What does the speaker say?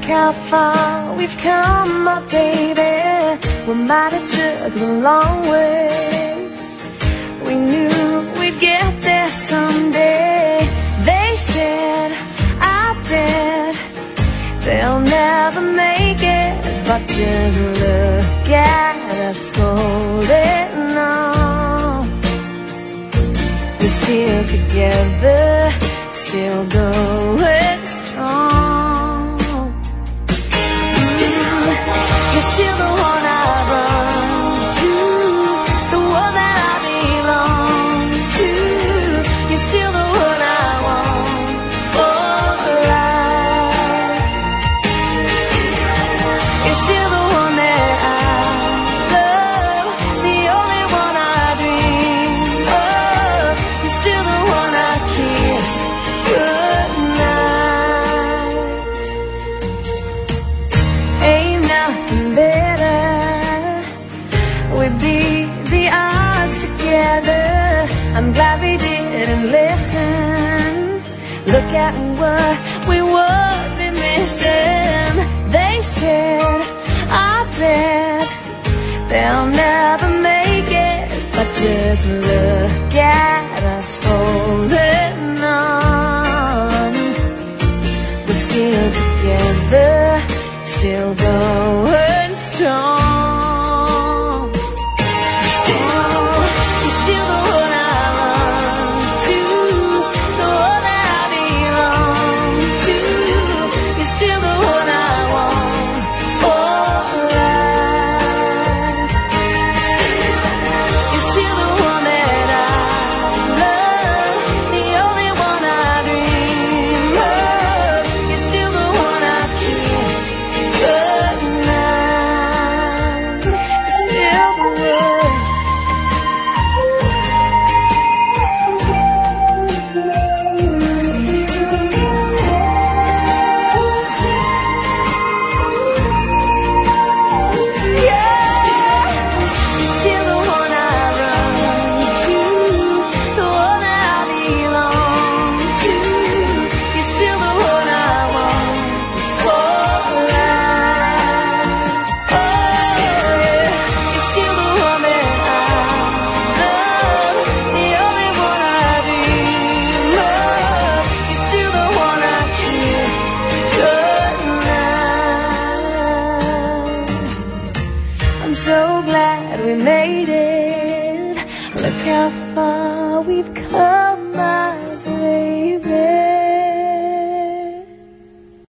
how far we've come, my baby. We might have took the long way. We knew we'd get there someday. They said, I bet they'll never make it, but just look at us holding on. We're still together, still going strong. You're still the one I run to, the one that I belong to. You're still the one I want for life. You're still the one that I love, the only one I dream of. You're still the one I kiss goodnight. Ain't nothing better. We beat the odds together. I'm glad we didn't listen. Look at what we would be missing. They said, I bet they'll never make it, but just look at us holding on. We're still together, still going strong. You're still the one I run to, the one that I belong to. You're still the one I want for life. You're still the one that I love, the only one I dream of. You're still the one I kiss goodnight. You're still the one. You're still the one I run to, the one that I belong to. You're still the one I want for life. Oh yeah, you're still the one that I love, the only one I dream of. You're still the one I kiss goodnight. I'm so glad we made it. Look how far we've come, my